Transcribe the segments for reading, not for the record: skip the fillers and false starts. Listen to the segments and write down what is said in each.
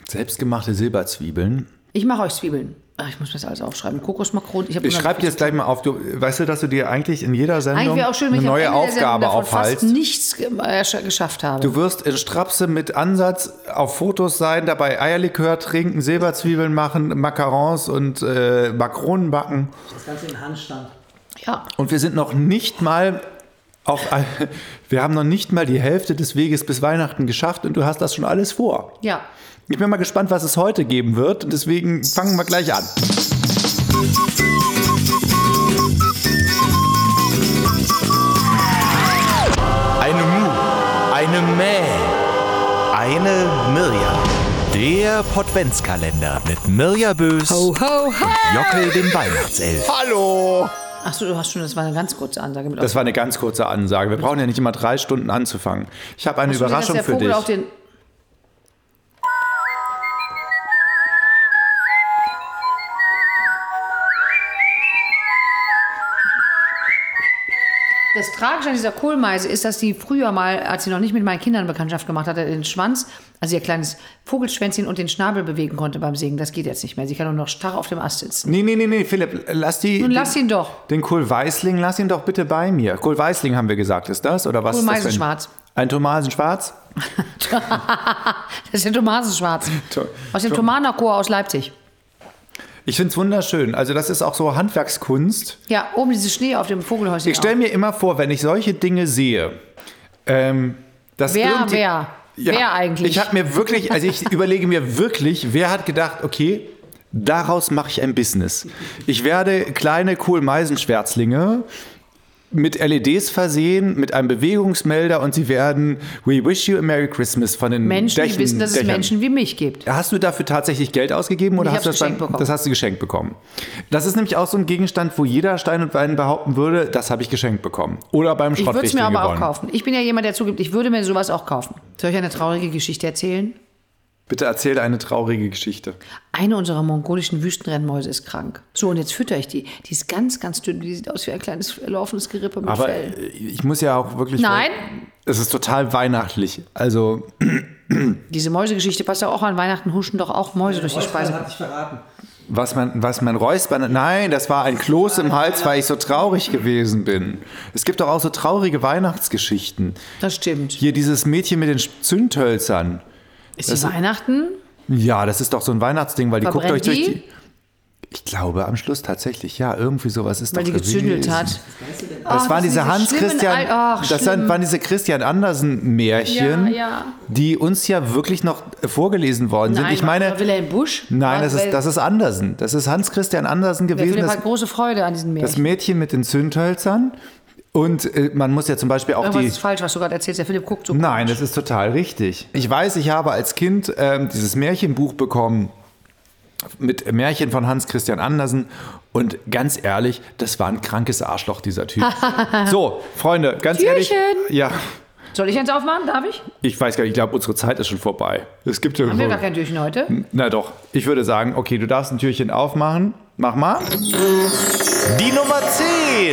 Selbstgemachte Silberzwiebeln. Ich mache euch Zwiebeln. Ach, ich muss mir das alles aufschreiben. Kokosmakronen. Ich schreibe dir jetzt gleich mal auf. Weißt du, dass du dir eigentlich in jeder Sendung auch schön, eine neue Aufgabe aufhalst? Fast nichts geschafft habe. Du wirst in Strapse mit Ansatz auf Fotos sein, dabei Eierlikör trinken, Silberzwiebeln machen, Macarons und Makronen backen. Das Ganze in Handstand. Ja. Und wir sind noch nicht mal wir haben noch nicht mal die Hälfte des Weges bis Weihnachten geschafft und du hast das schon alles vor. Ja. Ich bin mal gespannt, was es heute geben wird. Und deswegen fangen wir gleich an. Eine Mu, eine Mäh, eine Mirja. Der Podventskalender mit Mirja Bös Ho, ho, ho. und Jockel dem Weihnachtself. Hallo! Achso, du hast schon, das war eine ganz kurze Ansage. Das war eine ganz kurze Ansage. Wir brauchen ja nicht immer 3 Stunden anzufangen. Ich habe eine Überraschung für dich. Das Tragische an dieser Kohlmeise ist, dass die früher mal, als sie noch nicht mit meinen Kindern Bekanntschaft gemacht hatte, den Schwanz, also ihr kleines Vogelschwänzchen und den Schnabel bewegen konnte beim Singen. Das geht jetzt nicht mehr. Sie kann nur noch starr auf dem Ast sitzen. Nee, Philipp, lass ihn doch. Den Kohlweißling, lass ihn doch bitte bei mir. Kohlweißling haben wir gesagt, ist das? Oder was? Kohlmeisenschwarz. Ein Tomasenschwarz? Das ist ein Tomasenschwarz. Aus dem Thomanerchor aus Leipzig. Ich finde es wunderschön. Also das ist auch so Handwerkskunst. Ja, oben dieses Schnee auf dem Vogelhäuschen. Ich stelle mir immer vor, wenn ich solche Dinge sehe, dass Wer eigentlich? Ich habe mir wirklich, also ich überlege mir wirklich, wer hat gedacht, okay, daraus mache ich ein Business. Ich werde kleine Kohlmeisenschwärzlinge mit LEDs versehen, mit einem Bewegungsmelder und sie werden We Wish You a Merry Christmas von den Menschen, Dächern, die wissen, dass es Menschen wie mich gibt. Hast du dafür tatsächlich Geld ausgegeben oder hast du das hast du geschenkt bekommen? Das ist nämlich auch so ein Gegenstand, wo jeder Stein und Bein behaupten würde, das habe ich geschenkt bekommen. Oder beim Schrottwichteln gewonnen. Ich würde es mir aber auch kaufen. Ich bin ja jemand, der zugibt, ich würde mir sowas auch kaufen. Soll ich eine traurige Geschichte erzählen? Bitte erzähl eine traurige Geschichte. Eine unserer mongolischen Wüstenrennmäuse ist krank. So, und jetzt fütter ich die. Die ist ganz, ganz dünn. Die sieht aus wie ein kleines laufendes Gerippe mit Fell. Aber ich muss ja auch wirklich... Nein. Es ist total weihnachtlich. Also... Diese Mäusegeschichte passt ja auch an Weihnachten, huschen doch auch Mäuse durch die Speise. Hat dich verraten. Was mein Räuspern... Nein, das war ein Kloß im Hals, weil ich so traurig gewesen bin. Es gibt doch auch so traurige Weihnachtsgeschichten. Das stimmt. Hier dieses Mädchen mit den Zündhölzern. Ist das Weihnachten? Ja, das ist doch so ein Weihnachtsding, weil die guckt euch durch die? die... Ich glaube am Schluss tatsächlich, ja, irgendwie sowas ist weil doch die gezündelt hat. Das waren diese waren diese Christian Andersen-Märchen, die uns ja wirklich noch vorgelesen worden sind. Ich meine, Wilhelm Busch? Nein, das ist Andersen. Das ist Hans Christian Andersen gewesen. Philipp hat große Freude an diesen Märchen. Das Mädchen mit den Zündhölzern. Und man muss ja zum Beispiel auch Irgendwas ist falsch, was du gerade erzählst. Der Philipp guckt so. Nein, das ist total richtig. Ich weiß, ich habe als Kind dieses Märchenbuch bekommen mit Märchen von Hans Christian Andersen. Und ganz ehrlich, das war ein krankes Arschloch, dieser Typ. So, Freunde, ganz ehrlich. Ja. Soll ich eins aufmachen? Darf ich? Ich weiß gar nicht, ich glaube, unsere Zeit ist schon vorbei. Es gibt Haben wir gar kein Türchen heute? Na doch, ich würde sagen, okay, du darfst ein Türchen aufmachen. Mach mal. Die Nummer 10.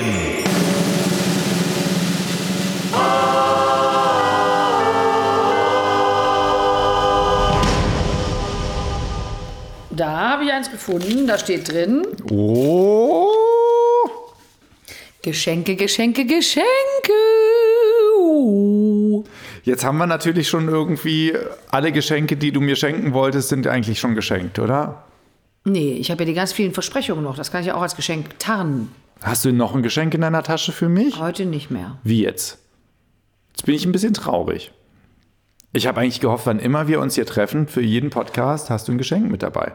Da habe ich eins gefunden, da steht drin. Oh. Geschenke, Geschenke, Geschenke. Jetzt haben wir natürlich schon irgendwie alle Geschenke, die du mir schenken wolltest, sind eigentlich schon geschenkt, oder? Nee, ich habe ja die ganz vielen Versprechungen noch. Das kann ich ja auch als Geschenk tarnen. Hast du noch ein Geschenk in deiner Tasche für mich? Heute nicht mehr. Wie jetzt? Jetzt bin ich ein bisschen traurig. Ich habe eigentlich gehofft, wann immer wir uns hier treffen, für jeden Podcast hast du ein Geschenk mit dabei.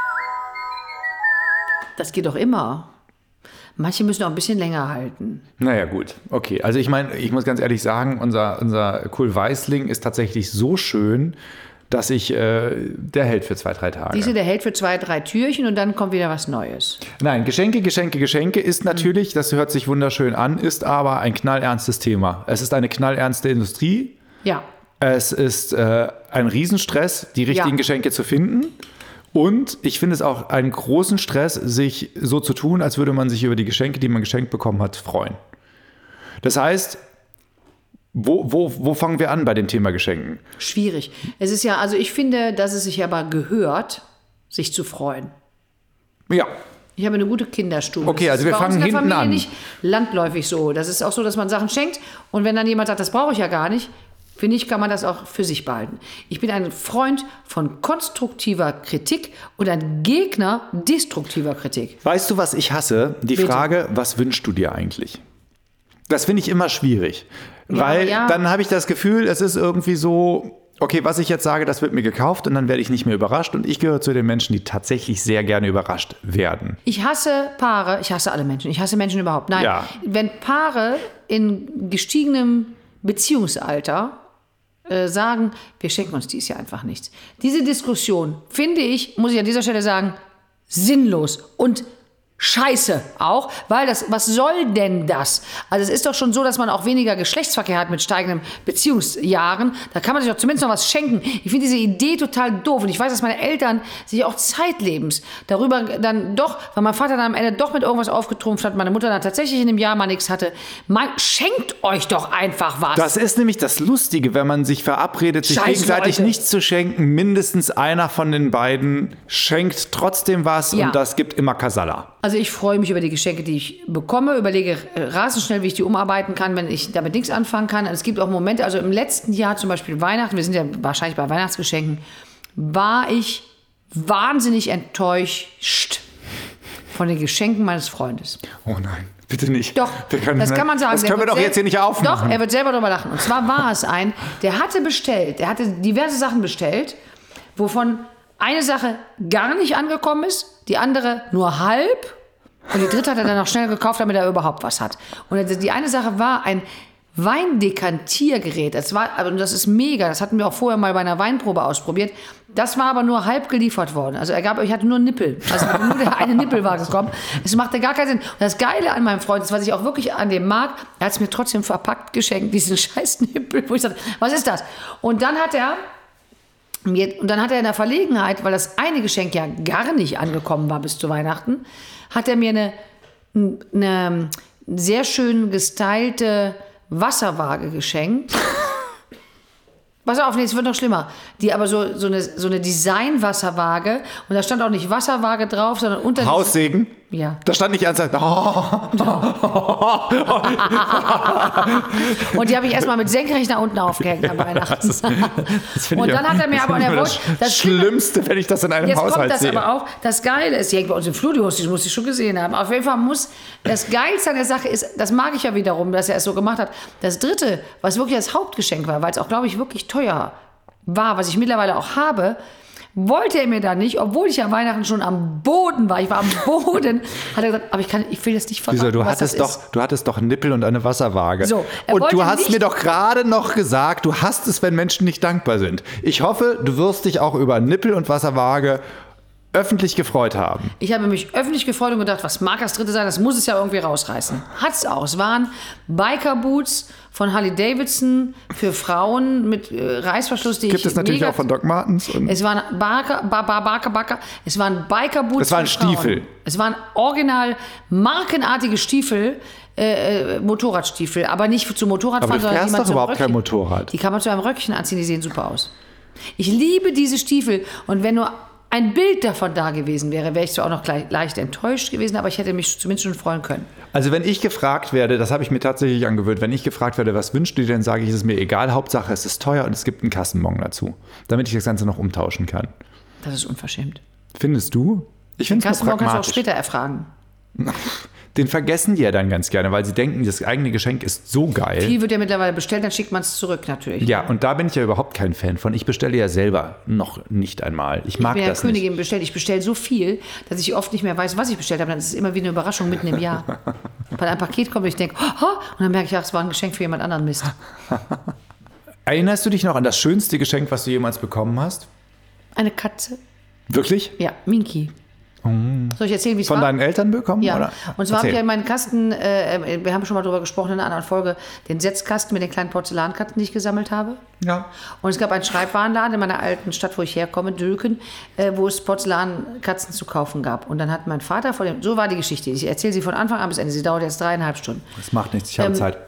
Das geht doch immer. Manche müssen auch ein bisschen länger halten. Naja, gut. Okay, also ich meine, ich muss ganz ehrlich sagen, unser Kohlweißling ist tatsächlich so schön, dass der hält für 2-3 Tage. Diese, der hält für 2-3 Türchen und dann kommt wieder was Neues. Nein, Geschenke ist natürlich, das hört sich wunderschön an, ist aber ein knallernstes Thema. Es ist eine knallernste Industrie. Ja. Es ist ein Riesenstress, die richtigen Geschenke zu finden. Und ich finde es auch einen großen Stress, sich so zu tun, als würde man sich über die Geschenke, die man geschenkt bekommen hat, freuen. Das heißt, Wo fangen wir an bei dem Thema Geschenken? Schwierig. Es ist ja, also ich finde, dass es sich aber gehört, sich zu freuen. Ja. Ich habe eine gute Kinderstube. Okay, Das also ist wir bei uns fangen in der hinten Familie an. nicht landläufig so. Das ist auch so, dass man Sachen schenkt und wenn dann jemand sagt, das brauche ich ja gar nicht, finde ich, kann man das auch für sich behalten. Ich bin ein Freund von konstruktiver Kritik und ein Gegner destruktiver Kritik. Weißt du, was ich hasse? Die Bitte. Frage, was wünschst du dir eigentlich? Das finde ich immer schwierig. Ja, weil ja. dann habe ich das Gefühl, es ist irgendwie so, okay, was ich jetzt sage, das wird mir gekauft und dann werde ich nicht mehr überrascht. Und ich gehöre zu den Menschen, die tatsächlich sehr gerne überrascht werden. Ich hasse Paare, ich hasse alle Menschen, ich hasse Menschen überhaupt. Nein, Ja. wenn Paare in gestiegenem Beziehungsalter sagen, wir schenken uns dieses Jahr einfach nichts. Diese Diskussion finde ich, muss ich an dieser Stelle sagen, sinnlos und scheiße auch, weil was soll denn das? Also es ist doch schon so, dass man auch weniger Geschlechtsverkehr hat mit steigenden Beziehungsjahren. Da kann man sich doch zumindest noch was schenken. Ich finde diese Idee total doof und ich weiß, dass meine Eltern sich auch zeitlebens darüber dann doch, weil mein Vater dann am Ende doch mit irgendwas aufgetrumpft hat, meine Mutter dann tatsächlich in dem Jahr mal nichts hatte, schenkt euch doch einfach was. Das ist nämlich das Lustige, wenn man sich verabredet, sich Scheiß gegenseitig Leute. nichts zu schenken. Mindestens einer von den beiden schenkt trotzdem was Ja. und das gibt immer Kasala. Also ich freue mich über die Geschenke, die ich bekomme, überlege rasend schnell, wie ich die umarbeiten kann, wenn ich damit nichts anfangen kann. Und es gibt auch Momente, also im letzten Jahr zum Beispiel Weihnachten, wir sind ja wahrscheinlich bei Weihnachtsgeschenken, war ich wahnsinnig enttäuscht von den Geschenken meines Freundes. Oh nein, bitte nicht. Doch, das kann man sagen. Das Der können wir wird doch jetzt hier nicht aufmachen. Doch, er wird selber darüber lachen. Und zwar war es der hatte diverse Sachen bestellt, wovon eine Sache gar nicht angekommen ist, die andere nur halb und die dritte hat er dann noch schnell gekauft, damit er überhaupt was hat. Und die eine Sache war ein Weindekantiergerät. Das ist mega, das hatten wir auch vorher mal bei einer Weinprobe ausprobiert. Das war aber nur halb geliefert worden. Also ich hatte nur Nippel. Also nur der eine Nippel war gekommen. Es machte gar keinen Sinn. Und das Geile an meinem Freund ist, was ich auch wirklich an dem mag, er hat es mir trotzdem verpackt geschenkt, diesen scheiß Nippel, wo ich sagte, was ist das? Und dann hat er in der Verlegenheit, weil das eine Geschenk ja gar nicht angekommen war bis zu Weihnachten, hat er mir eine sehr schön gestylte Wasserwaage geschenkt. Pass auf, nee, es wird noch schlimmer. Die aber so eine Design-Wasserwaage und da stand auch nicht Wasserwaage drauf, sondern unter Haussegen? Ja. Da stand nicht ernsthaft. Und die habe ich erstmal mit senkrecht nach unten aufgehängt am Weihnachten. Das finde Und ich dann hat er mir aber, und er wollte, das Schlimmste, wenn ich das in einem jetzt kommt Haushalt das sehe. aber auch, das Geile ist, die hängt bei uns im Flur, die muss ich schon gesehen haben. Auf jeden Fall das Geilste an der Sache ist, das mag ich ja wiederum, dass er es so gemacht hat. Das Dritte, was wirklich das Hauptgeschenk war, weil es auch, glaube ich, wirklich teuer war, was ich mittlerweile auch habe, wollte er mir da nicht, obwohl ich am Weihnachten schon am Boden war. Ich war am Boden. Hat er gesagt, aber ich will das nicht verraten, Wieso, du was das ist. hattest doch Nippel und eine Wasserwaage. So, er und du wollte hast nicht- mir doch gerade noch gesagt, du hasst es, wenn Menschen nicht dankbar sind. Ich hoffe, du wirst dich auch über Nippel und Wasserwaage öffentlich gefreut haben. Ich habe mich öffentlich gefreut und gedacht, was mag das Dritte sein? Das muss es ja irgendwie rausreißen. Hat's auch. Es waren Biker-Boots von Harley Davidson für Frauen mit Reißverschluss, die Gibt ich es natürlich mega... auch von Doc Martens. Und Es waren es waren Biker-Boots Es waren für Frauen. Stiefel. Es waren original markenartige Stiefel, Motorradstiefel, aber nicht zum Motorradfahren, Aber du sondern fährst die man doch zum überhaupt kein Röckchen- Motorrad. Die kann man zu einem Röckchen anziehen, die sehen super aus. Ich liebe diese Stiefel und wenn nur ein Bild davon da gewesen wäre, wäre ich zwar auch noch leicht enttäuscht gewesen, aber ich hätte mich zumindest schon freuen können. Also wenn ich gefragt werde, das habe ich mir tatsächlich angewöhnt, wenn ich gefragt werde, was wünschst du dir, dann sage ich, es ist mir egal, Hauptsache es ist teuer und es gibt einen Kassenbon dazu, damit ich das Ganze noch umtauschen kann. Das ist unverschämt. Findest du? Ich finde es nur Kassenbon kannst du auch pragmatisch. später erfragen. Den vergessen die ja dann ganz gerne, weil sie denken, das eigene Geschenk ist so geil. Viel wird ja mittlerweile bestellt, dann schickt man es zurück natürlich. Ja, und da bin ich ja überhaupt kein Fan von. Ich bestelle ja selber noch nicht einmal. Ich mag Ich bin ja das nicht. Königin bestellt. Ich bestelle so viel, dass ich oft nicht mehr weiß, was ich bestellt habe. Dann ist es immer wie eine Überraschung mitten im Jahr. Weil ein Paket kommt und ich denke, oh, und dann merke ich, ach, es war ein Geschenk für jemand anderen. Mist. Erinnerst du dich noch an das schönste Geschenk, was du jemals bekommen hast? Eine Katze. Wirklich? Ja, Minky. Soll ich erzählen, wie es war? Von deinen Eltern bekommen? Ja, Oder? und zwar habe ich Erzähl. ja in meinen Kasten, wir haben schon mal darüber gesprochen in einer anderen Folge, den Setzkasten mit den kleinen Porzellankatzen, die ich gesammelt habe. Ja. Und es gab einen Schreibwarenladen in meiner alten Stadt, wo ich herkomme, Dülken, wo es Porzellankatzen zu kaufen gab. Und dann hat mein Vater so war die Geschichte. Ich erzähle sie von Anfang an bis Ende. Sie dauert jetzt 3,5 Stunden. Das macht nichts, ich habe Zeit.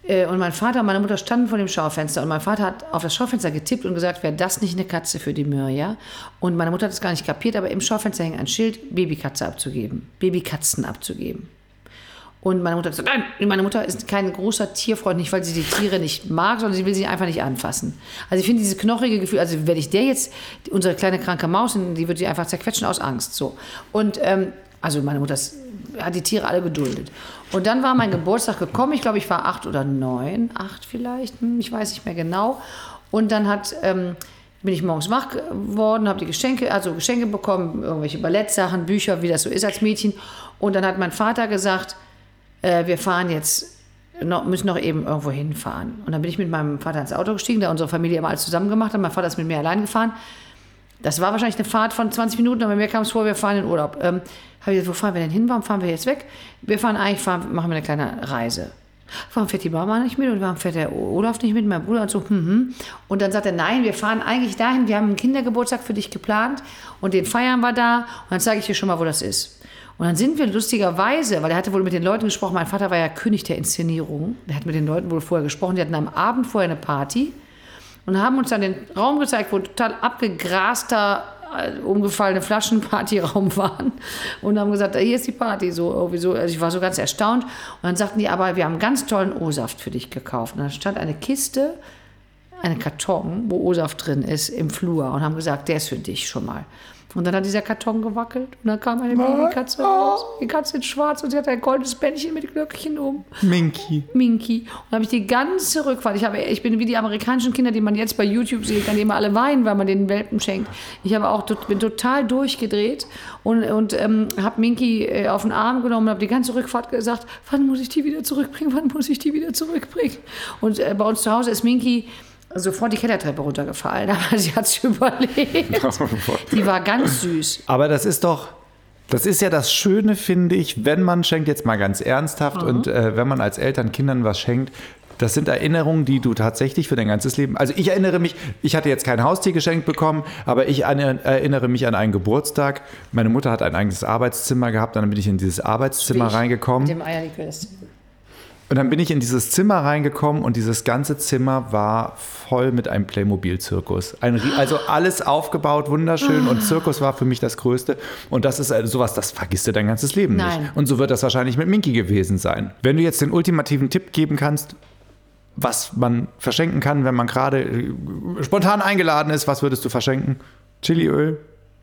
Und mein Vater und meine Mutter standen vor dem Schaufenster und mein Vater hat auf das Schaufenster getippt und gesagt, wäre das nicht eine Katze für die Mirja? Und meine Mutter hat es gar nicht kapiert, aber im Schaufenster hing ein Schild, Babykatzen abzugeben. Und meine Mutter hat gesagt, nein, meine Mutter ist kein großer Tierfreund, nicht weil sie die Tiere nicht mag, sondern sie will sie einfach nicht anfassen. Also ich finde dieses knochige Gefühl, also wenn ich der jetzt, unsere kleine kranke Maus, die würde sie einfach zerquetschen aus Angst. So. Und also meine Mutter hat die Tiere alle geduldet. Und dann war mein Geburtstag gekommen, ich glaube, ich war 8 oder 9, 8 vielleicht, ich weiß nicht mehr genau. Und dann bin ich morgens wach geworden, habe die Geschenke bekommen, irgendwelche Ballettsachen, Bücher, wie das so ist als Mädchen. Und dann hat mein Vater gesagt, wir fahren jetzt, müssen noch eben irgendwo hinfahren. Und dann bin ich mit meinem Vater ins Auto gestiegen, da unsere Familie immer alles zusammen gemacht hat. Mein Vater ist mit mir allein gefahren. Das war wahrscheinlich eine Fahrt von 20 Minuten, aber mir kam es vor, wir fahren in Urlaub. Habe ich gesagt, wo fahren wir denn hin? Warum fahren wir jetzt weg? Machen wir eine kleine Reise. Warum fährt die Mama nicht mit und warum fährt der Olaf nicht mit, mein Bruder und so. Und dann sagt er, nein, wir fahren eigentlich dahin, wir haben einen Kindergeburtstag für dich geplant und den feiern wir da und dann zeige ich dir schon mal, wo das ist. Und dann sind wir lustigerweise, weil er hatte wohl mit den Leuten gesprochen, mein Vater war ja König der Inszenierung, der hat mit den Leuten wohl vorher gesprochen, die hatten am Abend vorher eine Party und haben uns dann den Raum gezeigt, wo total abgegraster, umgefallene Flaschenpartyraum waren und haben gesagt, hier ist die Party, so irgendwie so. Also ich war so ganz erstaunt und dann sagten die, aber wir haben einen ganz tollen O-Saft für dich gekauft. Und da stand eine Kiste, ein Karton, wo O-Saft drin ist, im Flur und haben gesagt, der ist für dich schon mal. Und dann hat dieser Karton gewackelt und dann kam eine Babykatze raus. Die Katze in schwarz und sie hatte ein goldenes Bändchen mit Glöckchen um. Minky. Und dann habe ich die ganze Rückfahrt, ich bin wie die amerikanischen Kinder, die man jetzt bei YouTube sieht, an denen immer alle weinen, weil man den Welpen schenkt. Bin total durchgedreht und habe Minky auf den Arm genommen und habe die ganze Rückfahrt gesagt, wann muss ich die wieder zurückbringen? Und bei uns zu Hause ist Minky sofort die Kellertreppe runtergefallen, aber sie hat es überlebt. Die war ganz süß. Aber das ist ja das Schöne, finde ich, wenn man schenkt, jetzt mal ganz ernsthaft, und wenn man als Eltern Kindern was schenkt, das sind Erinnerungen, die du tatsächlich für dein ganzes Leben, also ich erinnere mich, ich hatte jetzt kein Haustier geschenkt bekommen, aber ich erinnere mich an einen Geburtstag. Meine Mutter hat ein eigenes Arbeitszimmer gehabt, dann bin ich in dieses Arbeitszimmer reingekommen. Mit dem Eierlikör. Und dann bin ich in dieses Zimmer reingekommen und dieses ganze Zimmer war voll mit einem Playmobil-Zirkus. Also alles aufgebaut, wunderschön, und Zirkus war für mich das Größte. Und das ist sowas, das vergisst du dein ganzes Leben nicht. Und so wird das wahrscheinlich mit Minky gewesen sein. Wenn du jetzt den ultimativen Tipp geben kannst, was man verschenken kann, wenn man gerade spontan eingeladen ist, was würdest du verschenken? Chiliöl?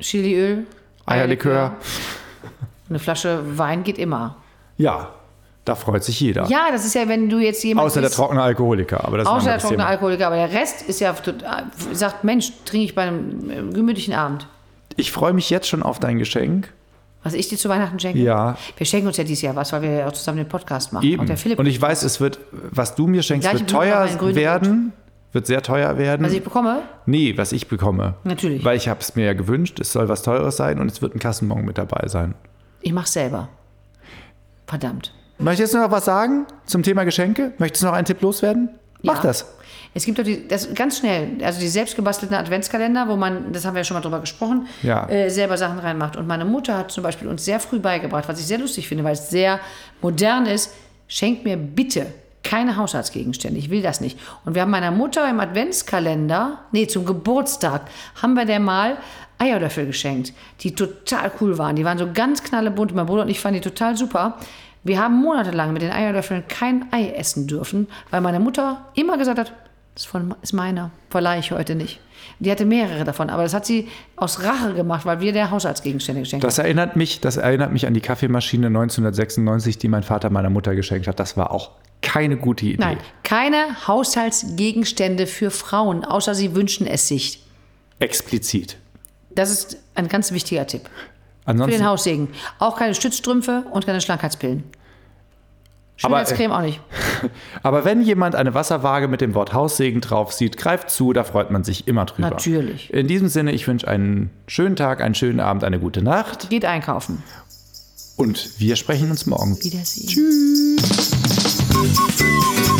Eierlikör? Eine Flasche Wein geht immer. Ja. Da freut sich jeder. Ja, das ist ja, wenn du jetzt jemand außer der trockene Alkoholiker. Aber der Rest ist ja, sagt, Mensch, trinke ich bei einem gemütlichen Abend. Ich freue mich jetzt schon auf dein Geschenk. Was ich dir zu Weihnachten schenke? Ja. Wir schenken uns ja dieses Jahr was, weil wir ja auch zusammen den Podcast machen. Eben. Und der Philipp. Und ich weiß, was du mir schenkst, wird teuer werden. Wird sehr teuer werden. Was ich bekomme? Nee, was ich bekomme. Natürlich. Weil ich habe es mir ja gewünscht, es soll was Teures sein und es wird ein Kassenbon mit dabei sein. Ich mach's selber. Verdammt. Möchtest du noch was sagen zum Thema Geschenke? Möchtest du noch einen Tipp loswerden? Mach das. Es gibt doch das ganz schnell, also die selbstgebastelten Adventskalender, wo man, das haben wir ja schon mal drüber gesprochen, selber Sachen reinmacht. Und meine Mutter hat zum Beispiel uns sehr früh beigebracht, was ich sehr lustig finde, weil es sehr modern ist, schenkt mir bitte keine Haushaltsgegenstände, ich will das nicht. Und wir haben meiner Mutter im Adventskalender, zum Geburtstag, haben wir der mal Eierlöffel geschenkt, die total cool waren. Die waren so ganz knallebunt, mein Bruder und ich fanden die total super. Wir haben monatelang mit den Eierlöffeln kein Ei essen dürfen, weil meine Mutter immer gesagt hat, das ist meiner, verleihe ich heute nicht. Die hatte mehrere davon, aber das hat sie aus Rache gemacht, weil wir der Haushaltsgegenstände geschenkt haben. Das erinnert mich an die Kaffeemaschine 1996, die mein Vater meiner Mutter geschenkt hat. Das war auch keine gute Idee. Nein, keine Haushaltsgegenstände für Frauen, außer sie wünschen es sich. Explizit. Das ist ein ganz wichtiger Tipp. Ansonsten, für den Haussegen. Auch keine Stützstrümpfe und keine Schlankheitspillen. Schönheitscreme auch nicht. Aber wenn jemand eine Wasserwaage mit dem Wort Haussegen drauf sieht, greift zu, da freut man sich immer drüber. Natürlich. In diesem Sinne, ich wünsche einen schönen Tag, einen schönen Abend, eine gute Nacht. Geht einkaufen. Und wir sprechen uns morgen. Wiedersehen. Tschüss.